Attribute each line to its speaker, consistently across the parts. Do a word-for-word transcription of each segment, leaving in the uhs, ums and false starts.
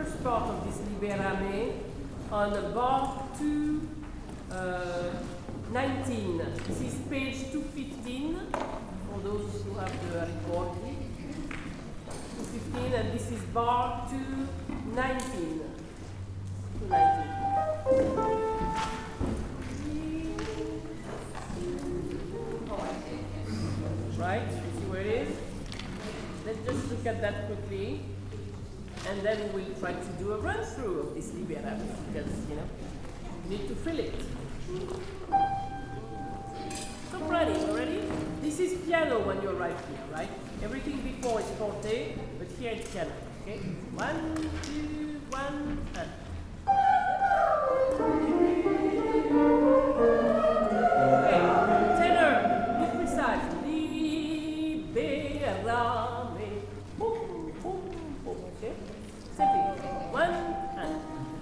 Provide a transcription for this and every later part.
Speaker 1: first part of this Libérame on bar two nineteen. This is page two fifteen for those who have the report. two fifteen, and this is bar two nineteen. two nineteen. Right? You see where it is? Let's just look at that quickly, and then we'll try to do a run-through of this Libérame, because, you know, you need to fill it. Soprani, already? This is piano when you arrive here, right? Everything before is forte, but here it's piano, okay? One, two, one, and. Okay, tenor, be precise. Libérame. Boom, boom, boom, okay? Same thing. One, and.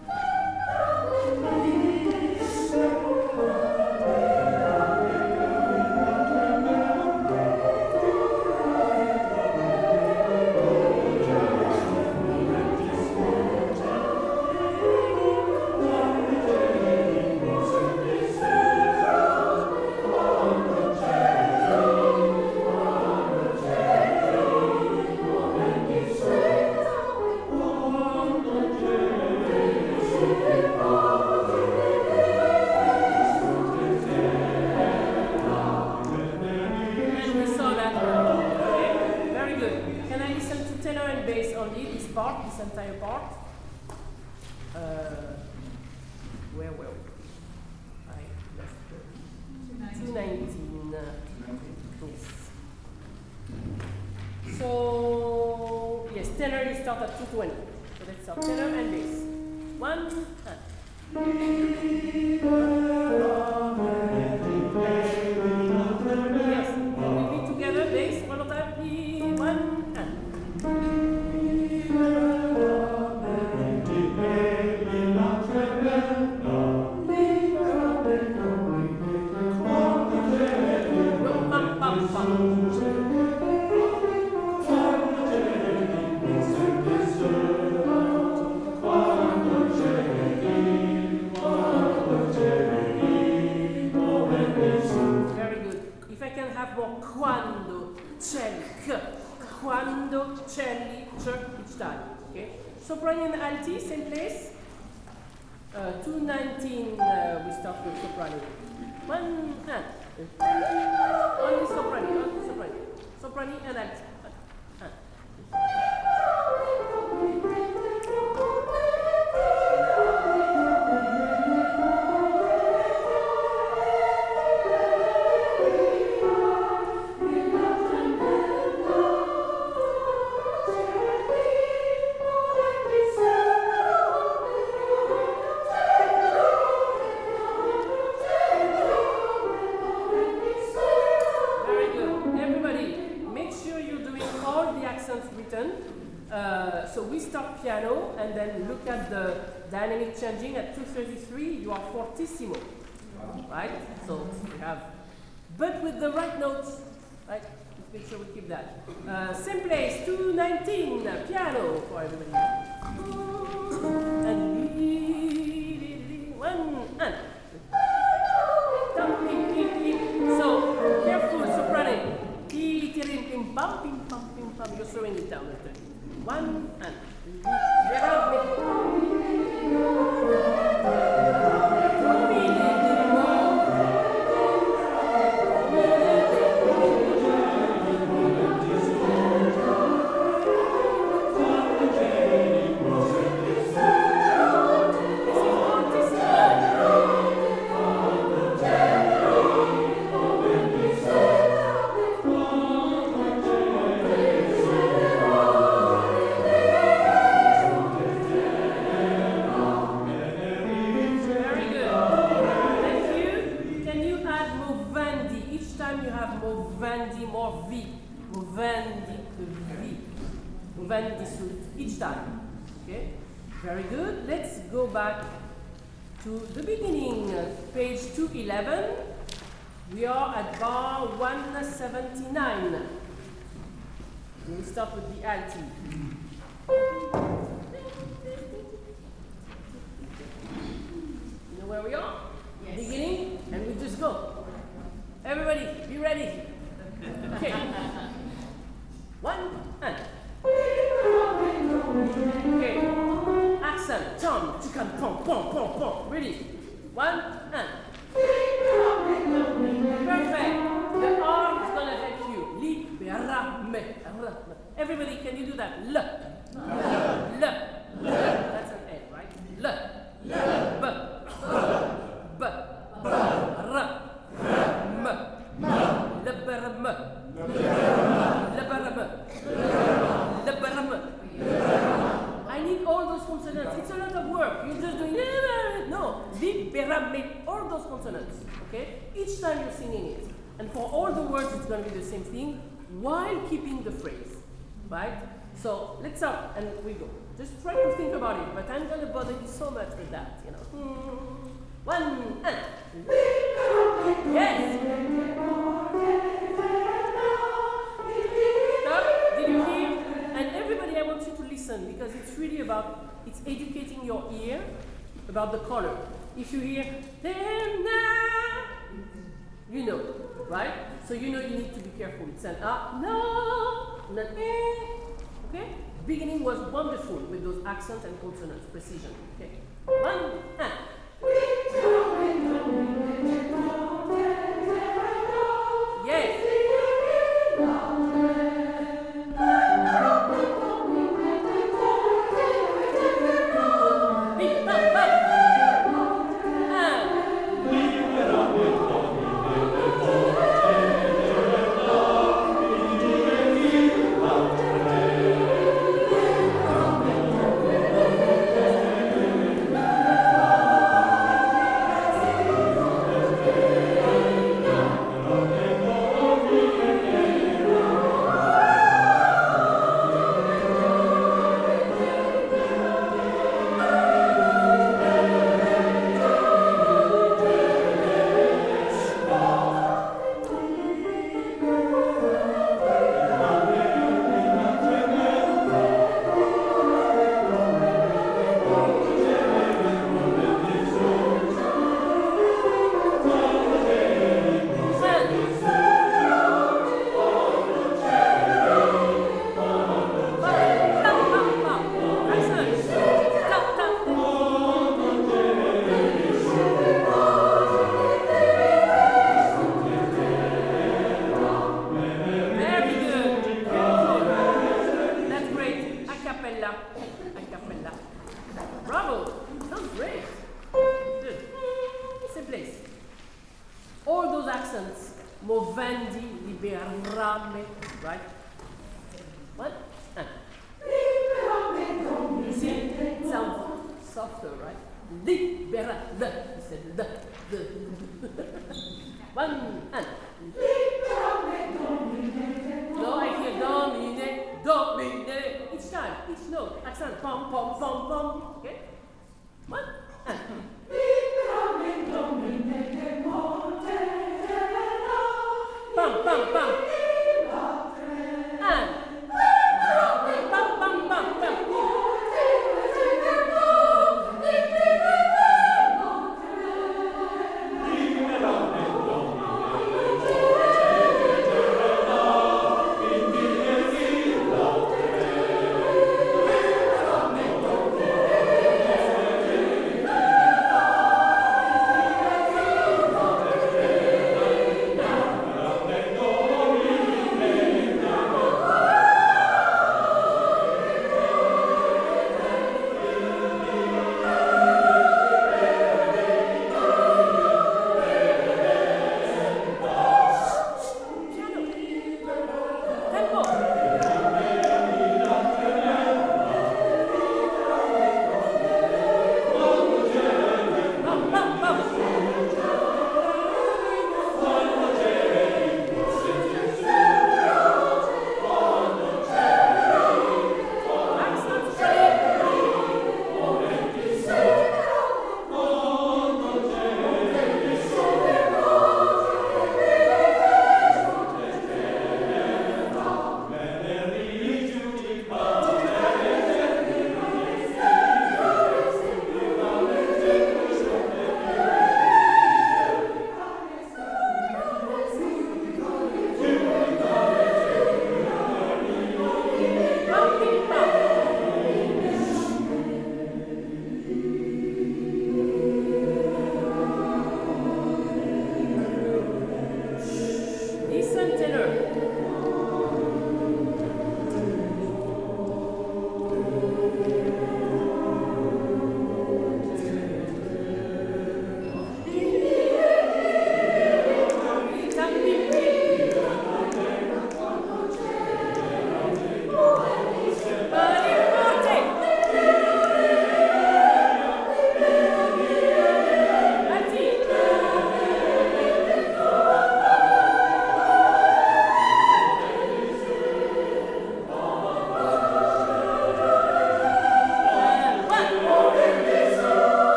Speaker 1: This entire part. Uh, where were we? I left two nineteen. Yes. So, yes, tenor you start at two twenty. So let's start tenor and bass. One, and. Yes, we'll be together, bass, one more time. One, and. Quando, celli, quando, celli, each time. Okay. Soprani and alti, same place. Uh, two nineteen, uh, we start with soprani. One and only soprani, only soprani, soprani and alti. And. Uh, so we start piano and then look at the dynamic changing at two thirty-three. You are fortissimo, right? So we have, but with the right notes, right? Let's make sure we keep that. Uh, same place, two nineteen, piano for everybody. And one and. So careful, soprano. Pim pam, pim pam, pim pam. You're slowing it down. One and. Each time. Okay? Very good. Let's go back to the beginning. Page two eleven. We are at bar one seventy-nine. We start with the alti. and. Okay. Accent, tom, chicken, pom, pom, pom, pom. Ready? One, and. Perfect. The R is going to help you. Liberame. Everybody, can you do that? L. L. That's an L, right? L. B. B. R. M. Liberame. Liberame. Liberame. I need all those consonants. It's a lot of work. You're just doing no. Liberame. All those consonants. Okay? Each time you're singing it. And for all the words, it's going to be the same thing while keeping the phrase. Right? So let's start and we go. Just try to think about it, but I'm going to bother you so much with that, you know. One, and. Yes. Stop. Did you hear? And everybody, I want you to listen because it's really about, it's educating your ear about the color. If you hear, you know, right? So you know you need to be careful. It's an ah, no, and an eh. Okay? Beginning was wonderful with those accents and consonants, precision. Okay? One, and. Yes.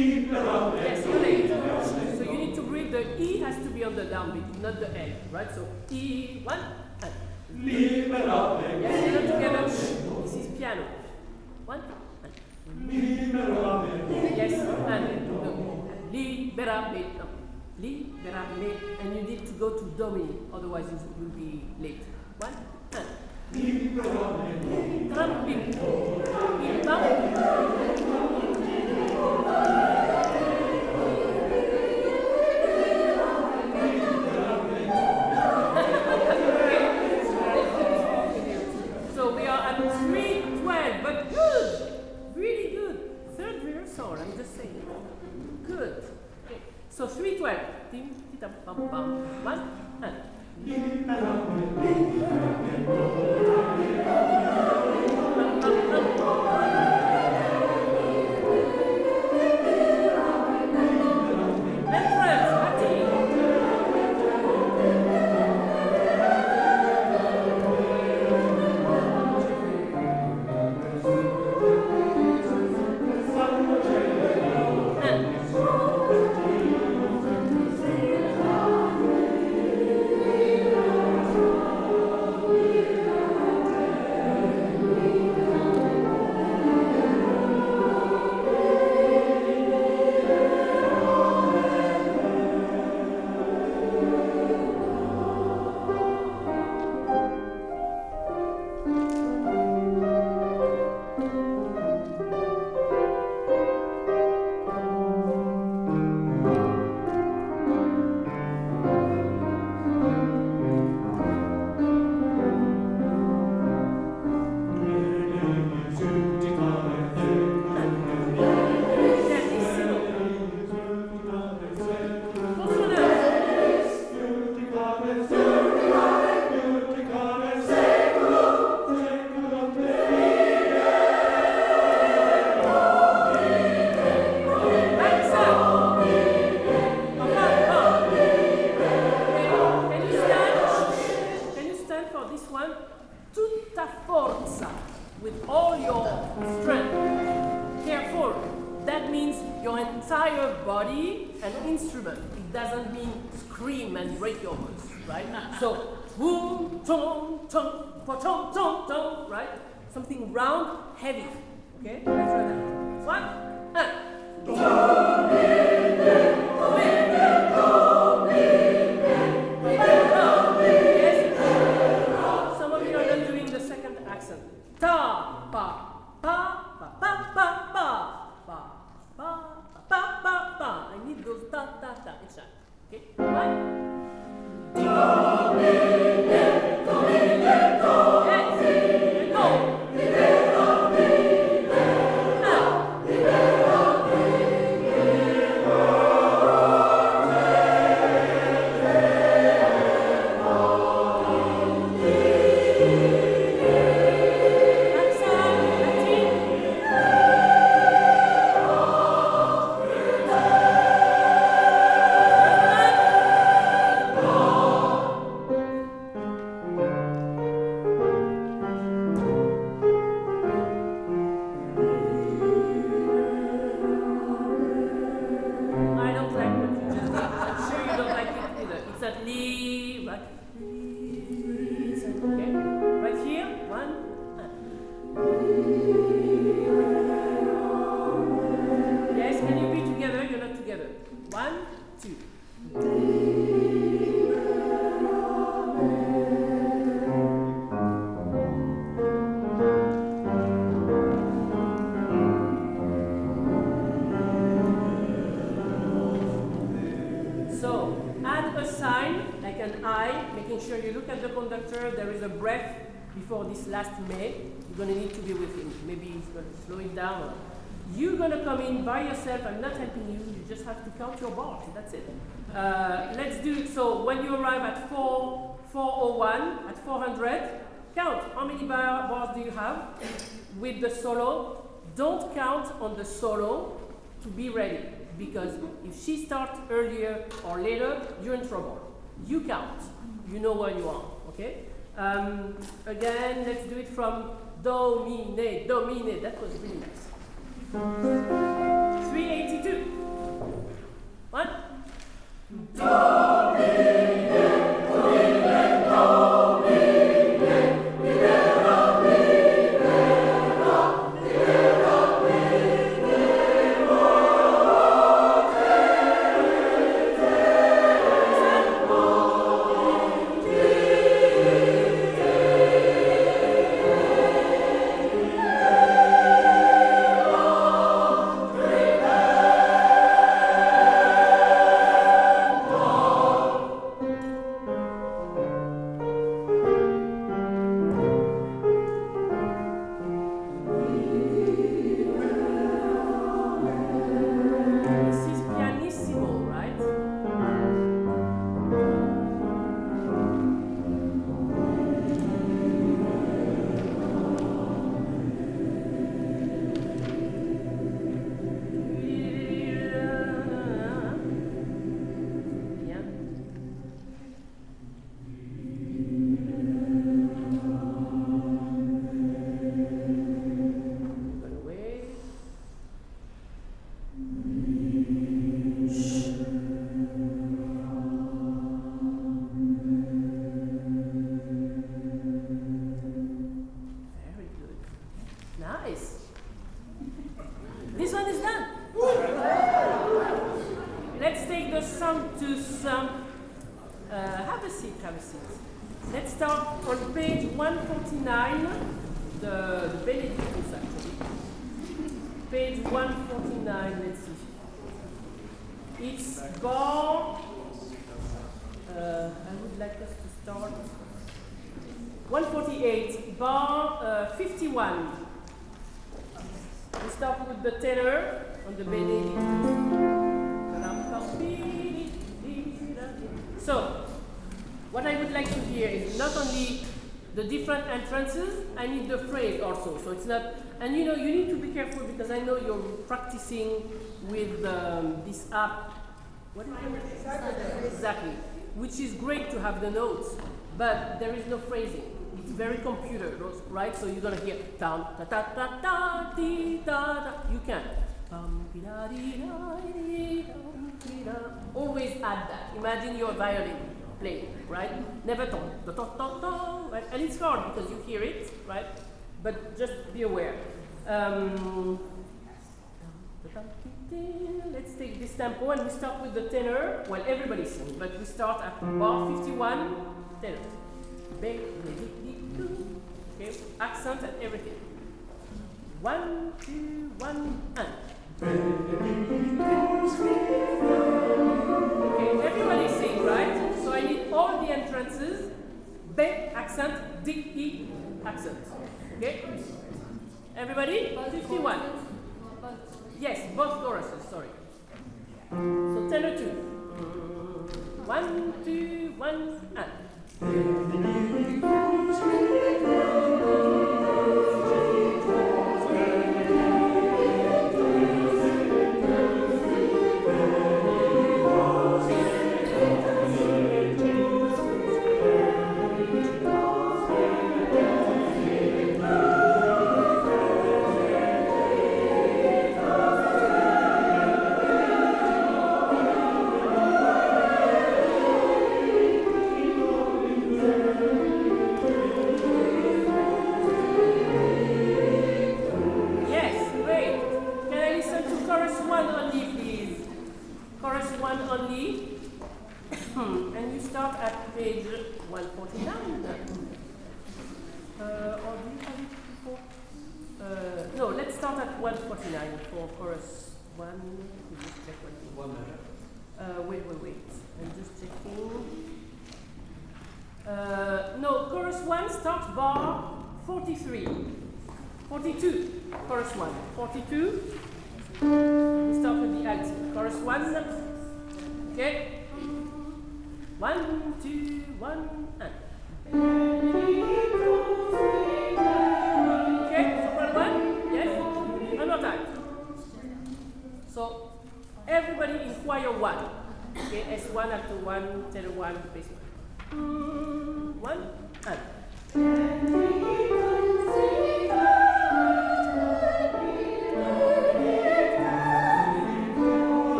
Speaker 1: Yes, you're late. So you need to breathe. The E has to be on the downbeat, not the L, right? So E, one, and. Yes, you're not together. This is piano. One, and. Yes, and. No. Liberame. No. Liberame. And you need to go to Domini, otherwise you will be late. One, and. Tramping. So we are at three twelve, but good, really good. Third rehearsal, I'm just saying. Good. Okay. So three twelve. Tim, titam, pam, pam. One, and. Something round, heavy. Okay? Let's try that. One, and. Yes. Some of you are not doing the second accent. Ta, pa, pa, pa, pa, pa, pa, pa, pa, pa, pa, pa. I need those ta, ta, ta. Exactly. Okay? One. Before this last May, you're going to need to be with him. Maybe he's going to slow it down. Or you're going to come in by yourself. I'm not helping you. You just have to count your bars. That's it. Uh, let's do it. So when you arrive at four oh one, at four hundred, count how many bar, bars do you have with the solo. Don't count on the solo to be ready, because if she starts earlier or later, you're in trouble. You count. You know where you are. Okay? Um, again, let's do it from do, mi, ne, do, mi, ne. That was really nice. three eighty-two. some to some. Uh, have a seat, have a seat. Let's start on page one forty-nine, the, the Benedictus actually. Page one forty-nine, let's see. It's bar, uh, I would like us to start. one forty-eight, bar uh, fifty-one. We start with the tenor on the Benedictus. So, what I would like to hear is not only the different entrances, I need the phrase also. So it's not, and you know, you need to be careful because I know you're practicing with um, this app. What is it? Exactly. Which is great to have the notes, but there is no phrasing. It's very computer, right? So you're gonna hear down, ta ta ta ta ti ta ta. You can. Always add that. Imagine your violin playing, right? Never ton, ton, ton, ton, ton, right? And it's hard because you hear it, right? But just be aware. Um, let's take this tempo and we start with the tenor. Well, everybody sings, but we start at bar fifty-one, tenor. Okay, accent and everything. One, two, one, and. Okay, everybody sing, right? So I need all the entrances. B accent, D E accent. Okay? Everybody? fifty-one. Yes, both choruses, sorry. So tenor two. One, two, one, and.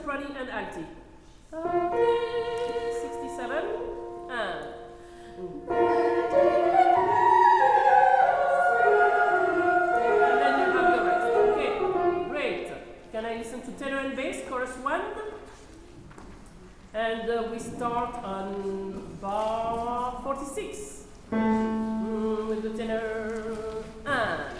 Speaker 1: soprani and alti. sixty-seven. And. And then you have the rest. Okay, great. Can I listen to tenor and bass, chorus one? And uh, we start on bar forty-six. Mm, with the tenor. And.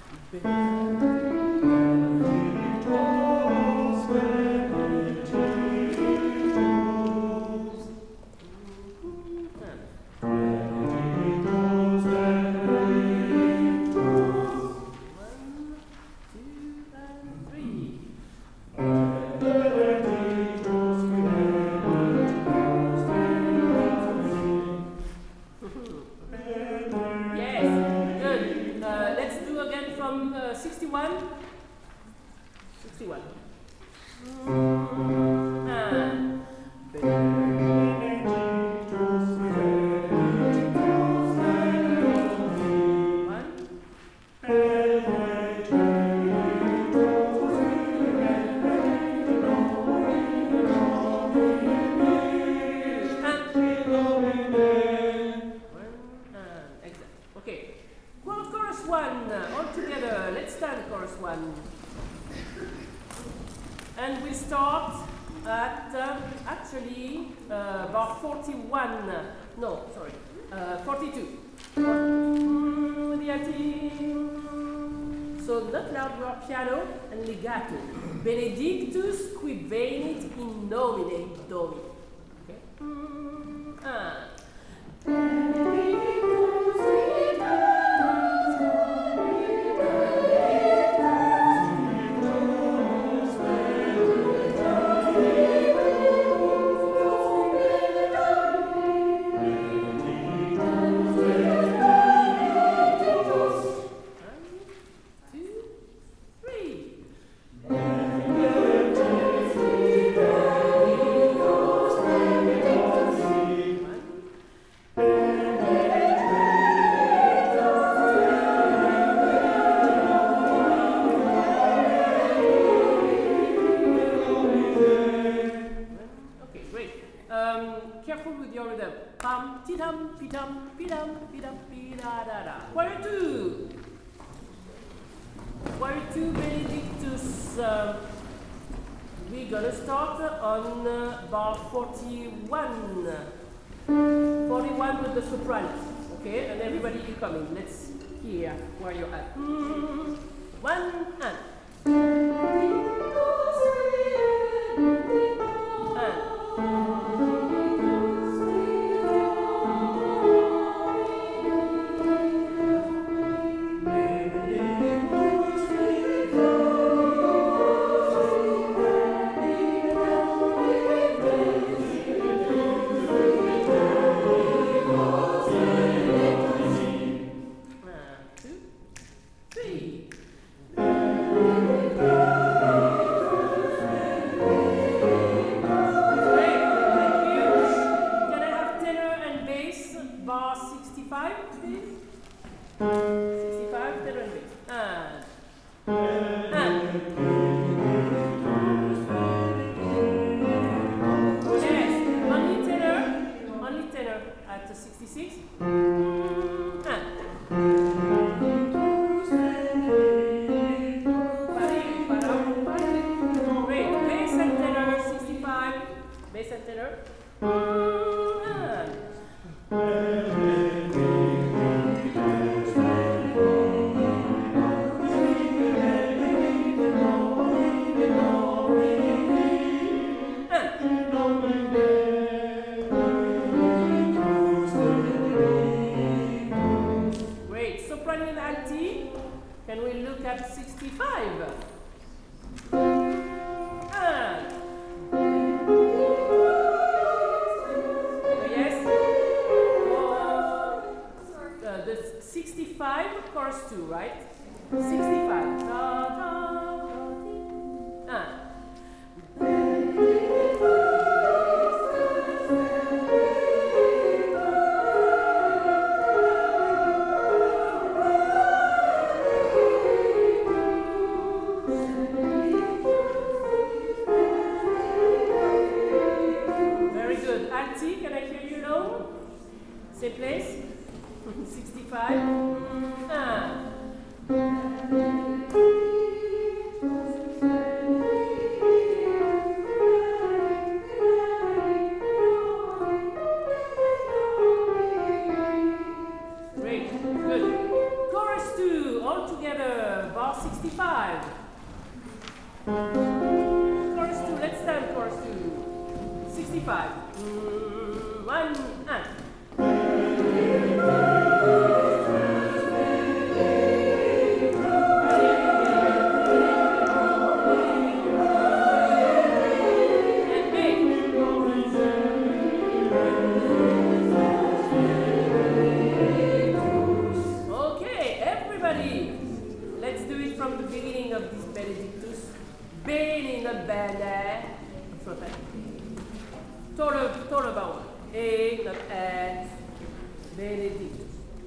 Speaker 1: sixty-one. sixty-one. And And we start at uh, actually uh, bar forty-one. No, sorry, uh, forty-two. Mm, the alti. So not loud rock piano and legato. Benedictus qui venit in nomine Domini. Okay. Mm, ah. Choir two. Choir two Benedictus. Uh, we're gonna start on uh, bar forty-one. forty-one with the soprano. Okay, and everybody you come in. Let's hear where you're at. Mm, one and. together, bar sixty-five. Chorus two, let's stand, chorus two. sixty-five. Mm, one, and. From the beginning of this Benedictus, bene in the belle, total, total vowel, a, not at, Benedictus.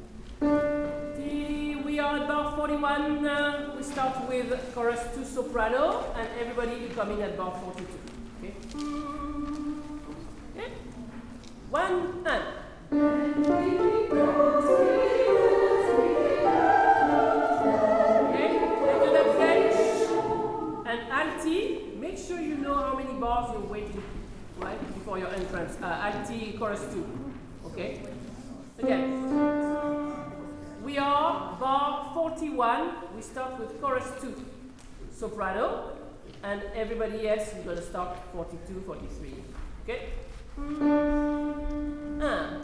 Speaker 1: The, we are at bar forty-one, uh, we start with chorus two soprano, and everybody will come in at bar forty-two, okay? Okay? One, and. Alti, make sure you know how many bars you're waiting, right, before your entrance. Uh, Alti, chorus two, okay? Again, we are bar forty-one. We start with chorus two, soprano, and everybody else is going to start forty-two, forty-three, okay? Un.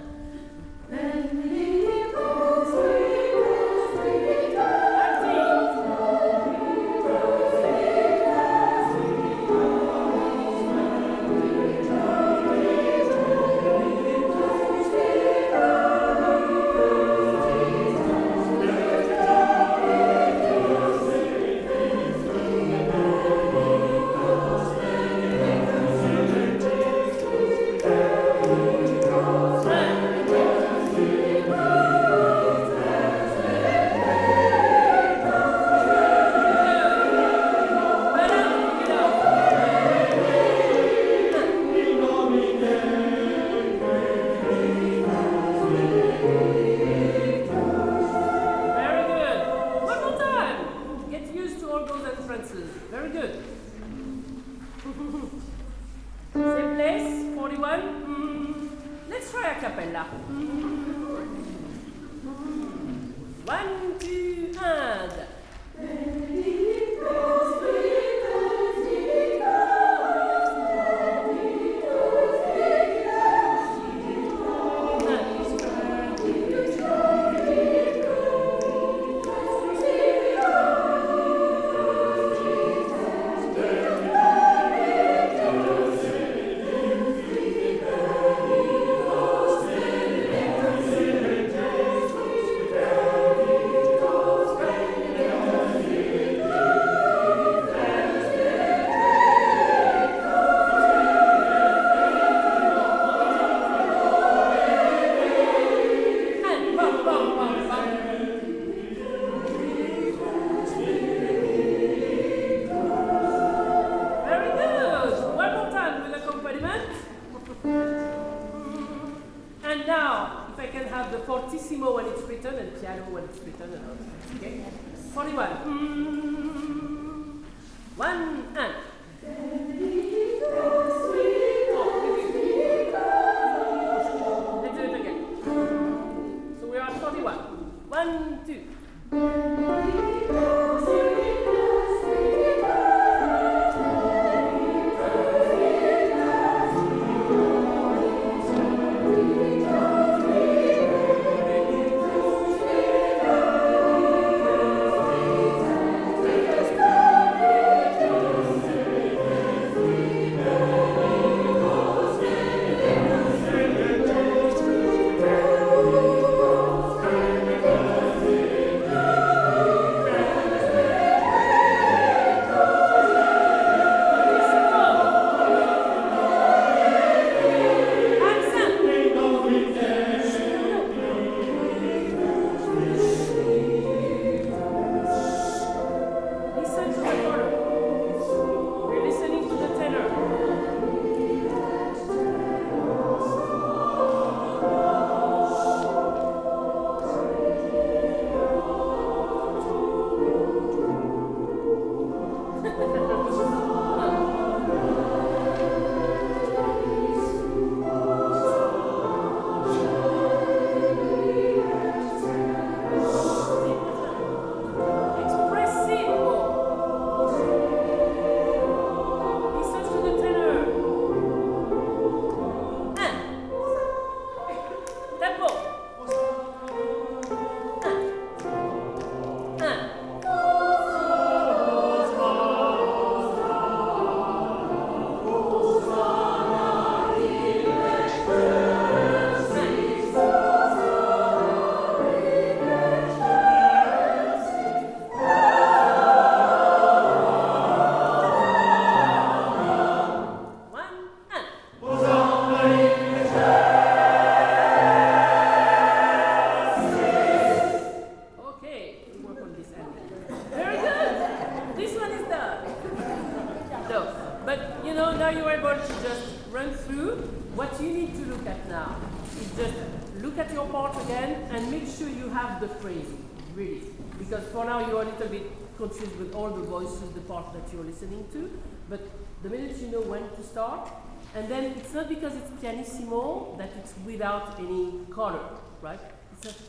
Speaker 1: Very good. This one is done. So, but you know, now you're able to just run through. What you need to look at now is just look at your part again and make sure you have the phrasing, really. Because for now you're a little bit confused with all the voices, the part that you're listening to. But the minute you know when to start, and then it's not because it's pianissimo that it's without any color, right? It's a,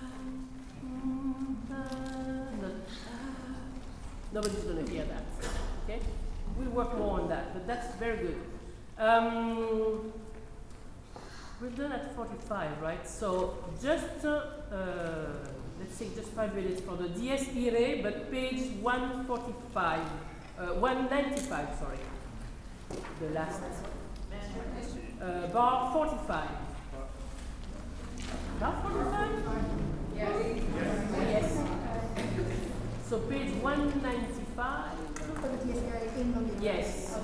Speaker 1: nobody's going to hear that, okay? We'll work more on that, but that's very good. Um, we're done at forty-five, right? So just, uh, uh, let's say just five minutes for the Dies Irae, but page one forty-five, uh, one ninety-five, sorry. The last, uh, bar forty-five. Bar forty-five? Yes. Yes. So page one ninety-five. Yes.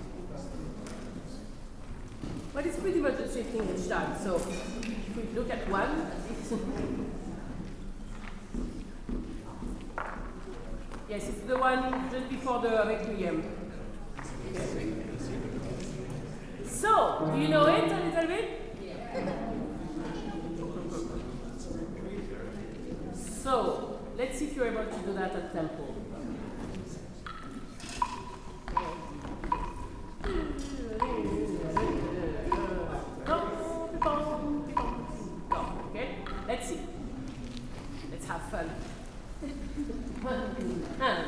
Speaker 1: But it's pretty much the same thing each time. So if we look at one, yes, it's the one just before the Requiem. So, do you know it a little bit? So, let's see if you're able to do that at tempo. Okay, let's see. Let's have fun. And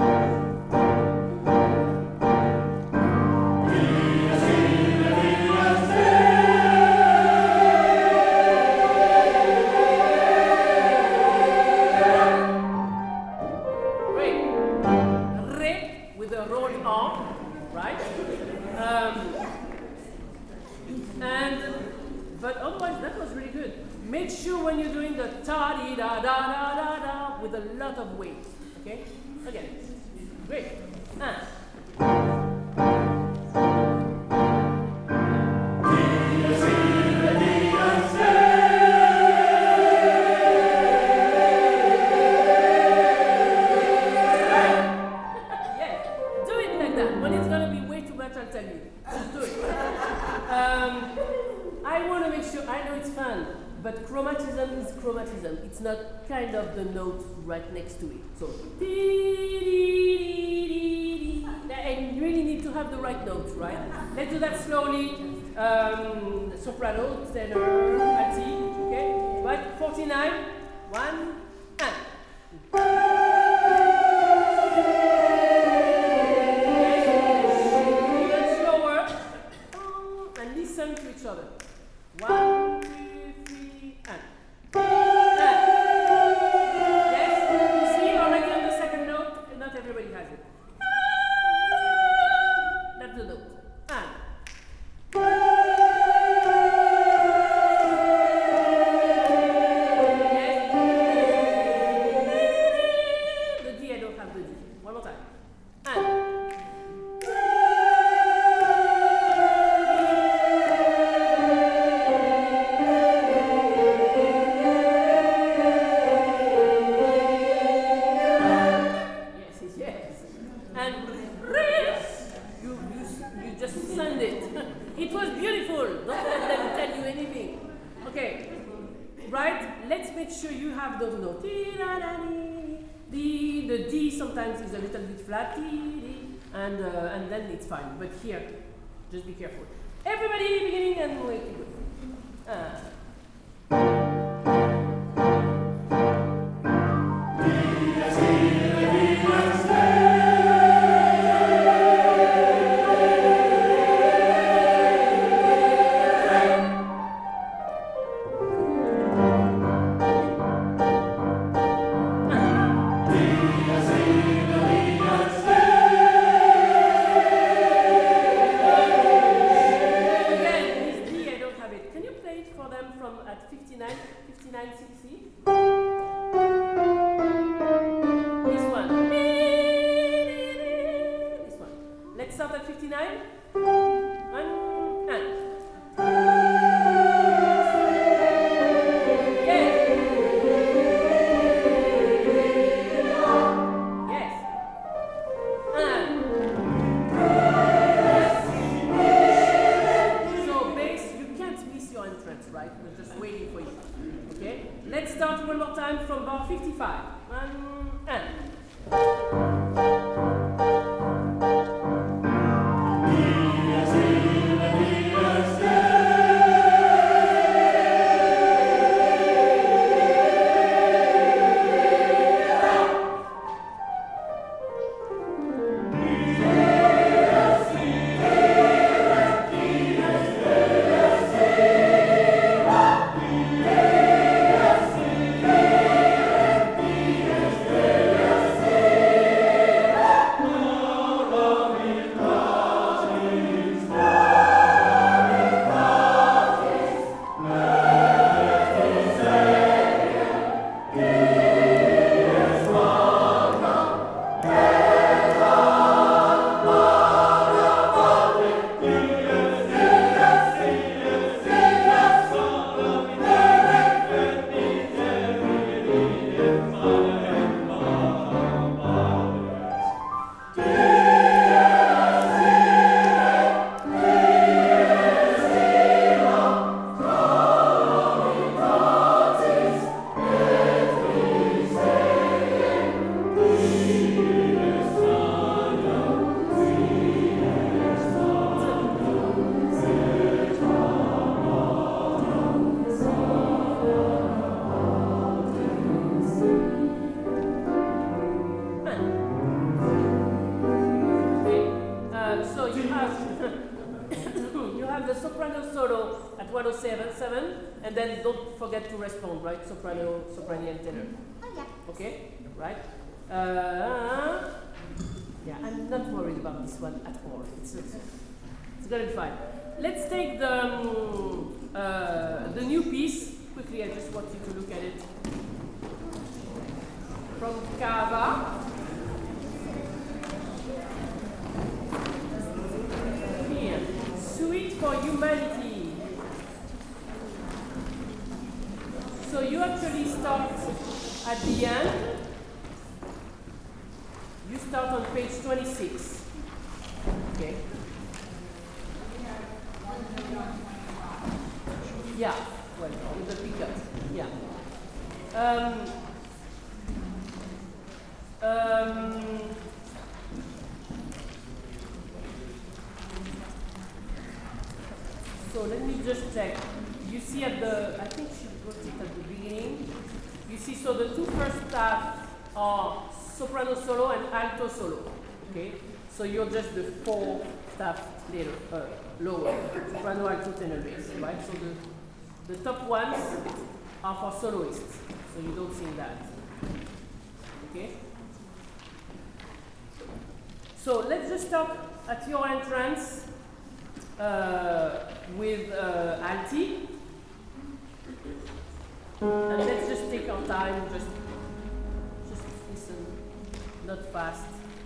Speaker 1: make sure when you're doing the ta-di-da-da-da-da-da with a lot of weight, okay? Again, great. And. Yeah, do it like that. When it's gonna be way too much, I'll tell you. Just do it. Um, I want to make sure, I know it's fun, but chromatism is chromatism. It's not kind of the note right next to it. So, and you really need to have the right note, right? Let's do that slowly. Um, soprano, tenor, alti, okay? Right, forty-nine, one, and. Even slower, and listen to each other. One, two, three, and. And. Yes, you see already on the second note, not everybody has it. That's the note. And. Yes. The D, I don't have the D. One more time. And. It was beautiful. Don't let them tell you anything. Okay, right? Let's make sure you have those notes. The the D sometimes is a little bit flat, and uh, and then it's fine. But here, just be careful. Everybody, beginning and wait. Uh. soprano solo at one oh seven, seven, and then don't forget to respond, right? Soprano, soprano, and tenor.
Speaker 2: Oh, yeah.
Speaker 1: Okay, right? Uh, yeah, I'm not worried about this one at all. It's, it's, it's gonna be fine. Let's take the um, uh, the new piece quickly. I just want you to look at it from Cava. Here, Suite for Humanity. So you actually start at the end. You start on page twenty-six. Okay. Yeah, well, with the pickup. Yeah. Um, um, so let me just check. You see at the, I think she wrote it at the beginning. You see, so the two first staff are soprano solo and alto solo. Okay? So you're just the four staff later, uh, lower, soprano, alto, tenor, bass, right? So the, the top ones are for soloists, so you don't sing that. Okay? So let's just start at your entrance uh, with uh, alti. And let's just take our time, just, just listen, not fast.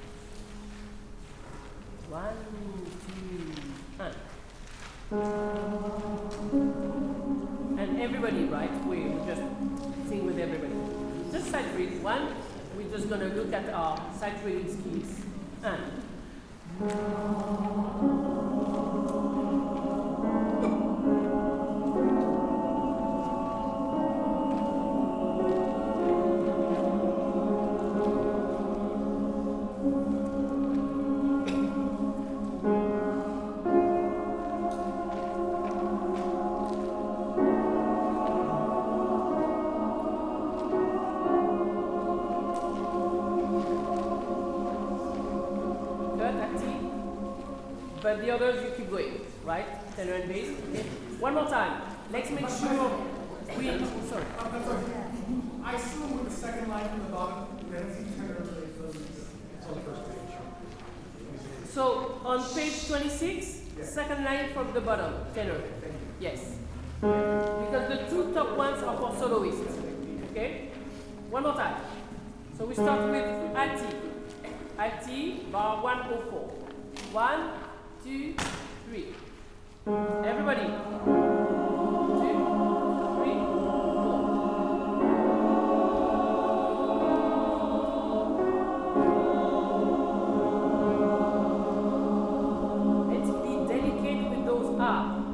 Speaker 1: One, two, and. And everybody, right? We we just sing with everybody. Just sight read. One, we're just gonna look at our sight reading skills. And. But the others, you keep going, right? Tenor and bass. Okay. One more time. Let's make sure we. Sorry.
Speaker 3: I assume with the second line from the bottom, we have to tenor and bass. It's on the first page.
Speaker 1: So on page twenty-six, yeah. Second line from the bottom, tenor. Yes. Because the two top ones are for soloists. Okay? One more time. So we start with alti. Alti, bar one oh four. One, two, three. Everybody. Two, three, four. Let's be delicate with those R.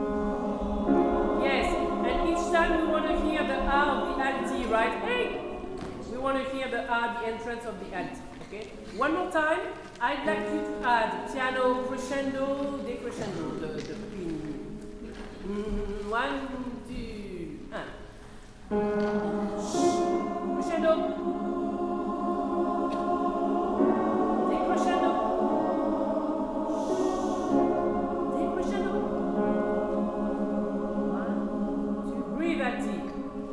Speaker 1: Yes, and each time we want to hear the R of the alti, right? Hey! We want to hear the R, the entrance of the alti. Okay? One more time. I'd like you to add piano crescendo, decrescendo, the, the pin. Mm, one, two, and. Crescendo. Decrescendo. Decrescendo. One, two, breathe that deep.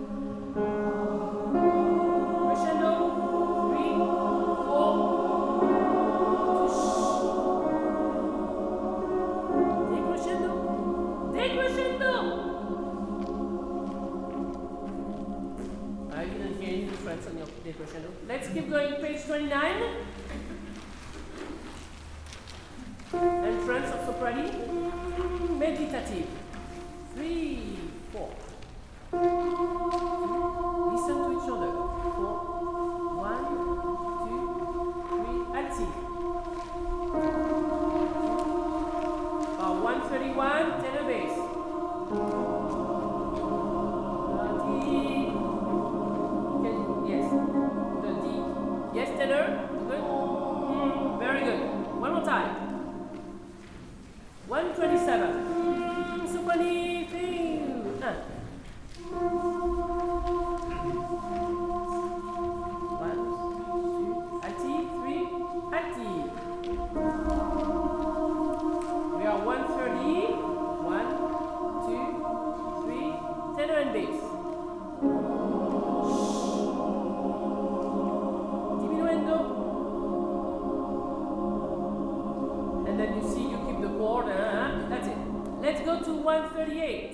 Speaker 1: Let's keep going, page twenty-nine. Entrance of soprani. Meditative. Three, four. Listen to each other. Four. One, two, three. Alti. Uh, one thirty-one, tenor bass. Yes, tenor? Good? Mm, very good. One more time. one twenty-seven. Mm, soprani thing. Ah. One, two, alti, three, alti. We are one thirty. then you see you keep the chord. Uh, that's it. Let's go to one thirty-eight.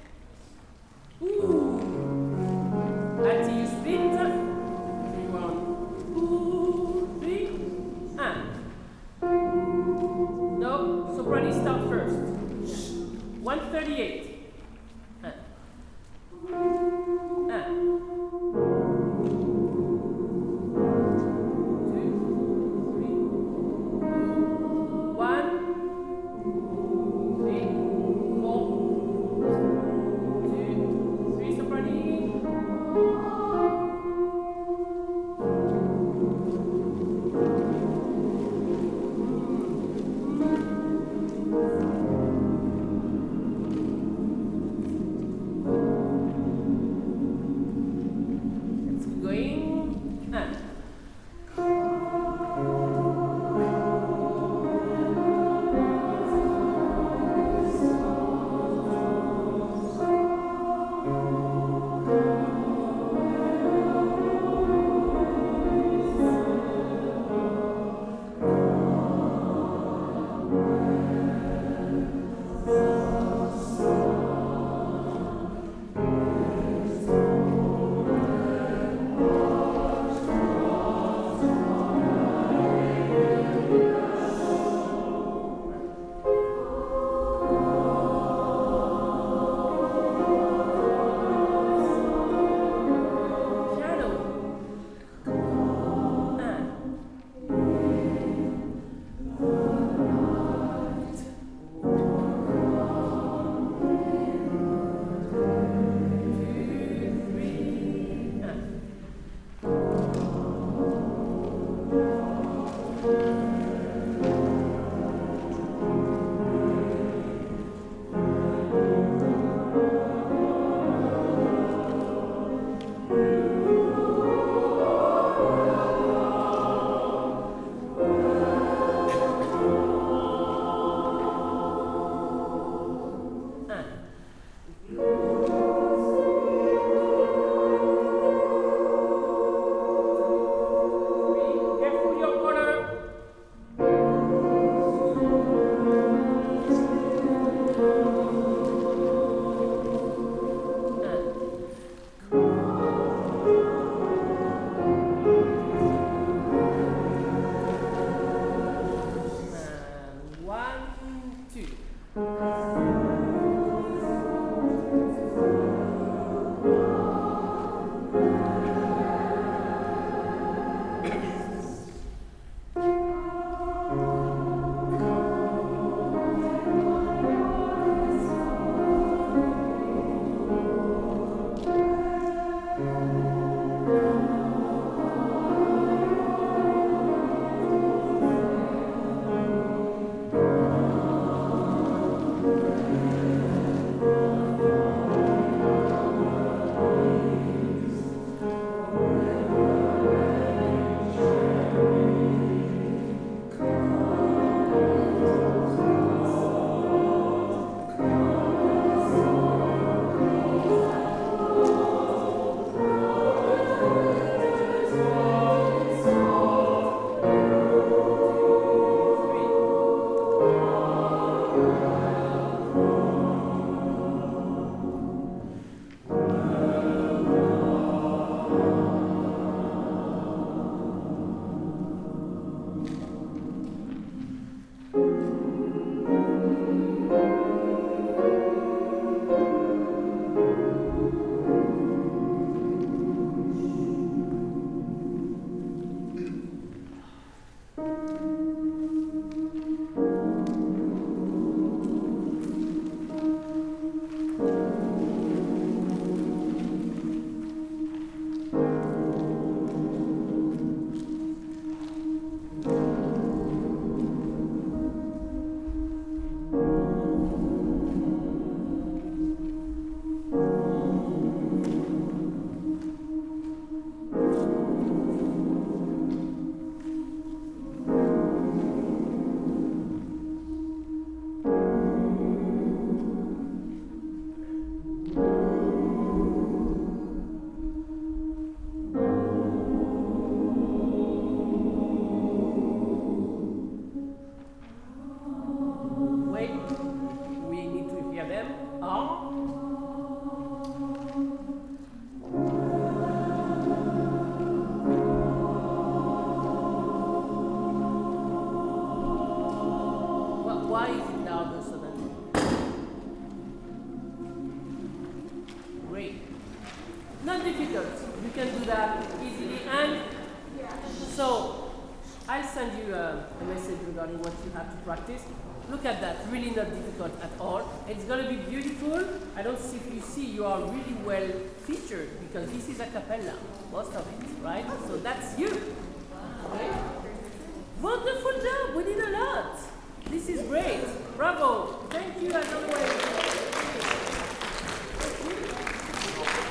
Speaker 1: Ooh. Alti, you split. Three, one, two, three. Ah. No, soprano start first. one thirty-eight. Ah. Ah. Two, three. One, three, four. Not difficult. You can do that easily. And so I'll send you a, a message regarding what you have to practice. Look at that, really not difficult at all. It's going to be beautiful. I don't see if you see you are really well featured because this is a cappella, most of it, right? So that's you.